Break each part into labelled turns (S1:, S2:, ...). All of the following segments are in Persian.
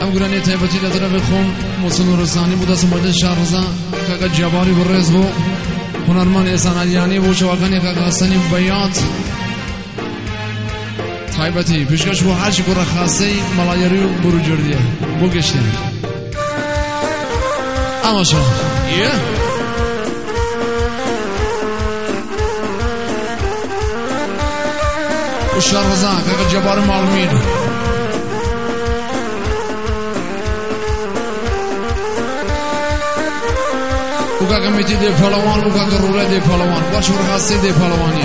S1: ام گرانی تایبتی در طرف خون محسن رسانی بود از مورد شهرزا کاکا جباری برز بو هنرمند احسان علیانی بو چواکانی کاکا حسنی بیات تایبتی پیشکش بو هر شکر خاصی ملایری برو جردیه بو گشتیم اما شو و شهرزا کاکا جبار معلومین وكا كميتي دي فلوان وكا كرولة دي فلوان واشور خاصي دي فلواني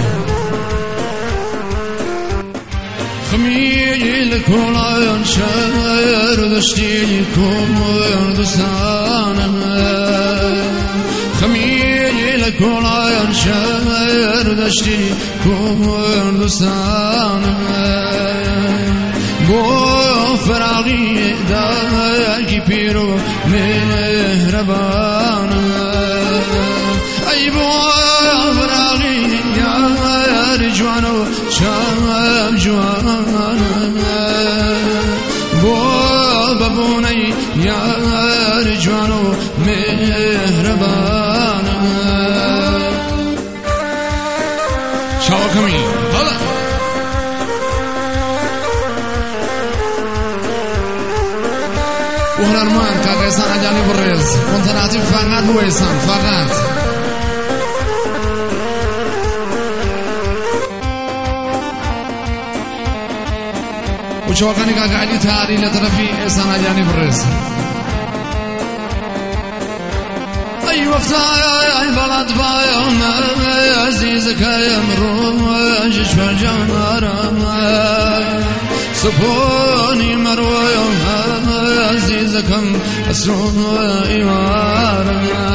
S1: خميل كولا ينشر دشتي كردستان خميل كولا ينشر دشتي كردستان بو فراغي داكي بيرو مهربان ای بو فراغی یا رجوانو شام جوان بو ببونی یا رجوانو مهربان شاوکمی حالا وهنرمان كاكا إحسان عجاني برز كونتناتي فقط بو إحسان فقط وشوكاني كاكا علي تاري لطرفي إحسان عجاني برز أي وقتا أي بلد بايوم عزيزك يا مروج فرجان سبوني مرويو عزيزكم أسرون إيوارنا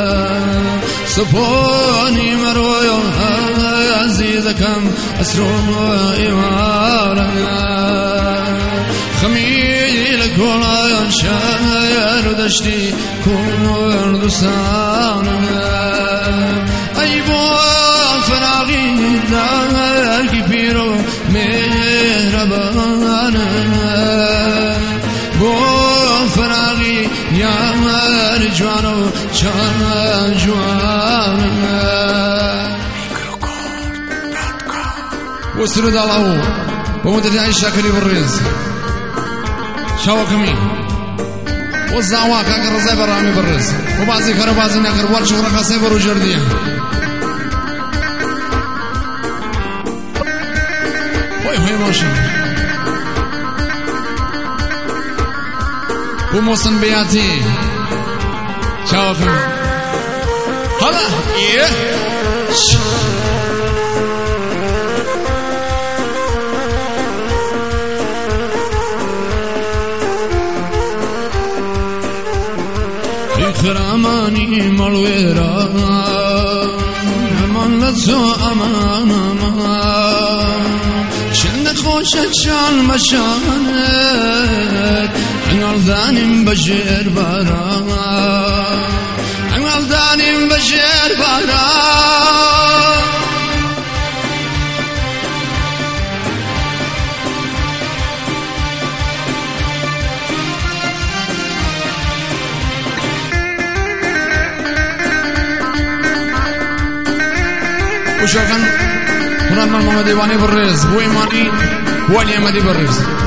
S1: سبوني مرويو عزيزكم أسرون إيوارنا خميل كولا ينشار دشتي كردستان أي بو فراغي داكي بيرو مهربان بو فراغي يا رجوانو شان جوان وسرد الله ومدري شاكري بالرز شاوكمي والزعوا كاكر رزاي برامي بالرز وبعضي كرو بعضي نكر ورش ورخصي برو جرديه هوي ماشي وموسن بياتي شاوكم هلا ايه إكراماني مالويرا أمان لتو أمان شنت خوشت شان مشانت انقل دانم بشير بارا انقل دانم بشير بارا وشوكان هنرمان محمد إيواني برز بو إيماني بو علي أحمدي برز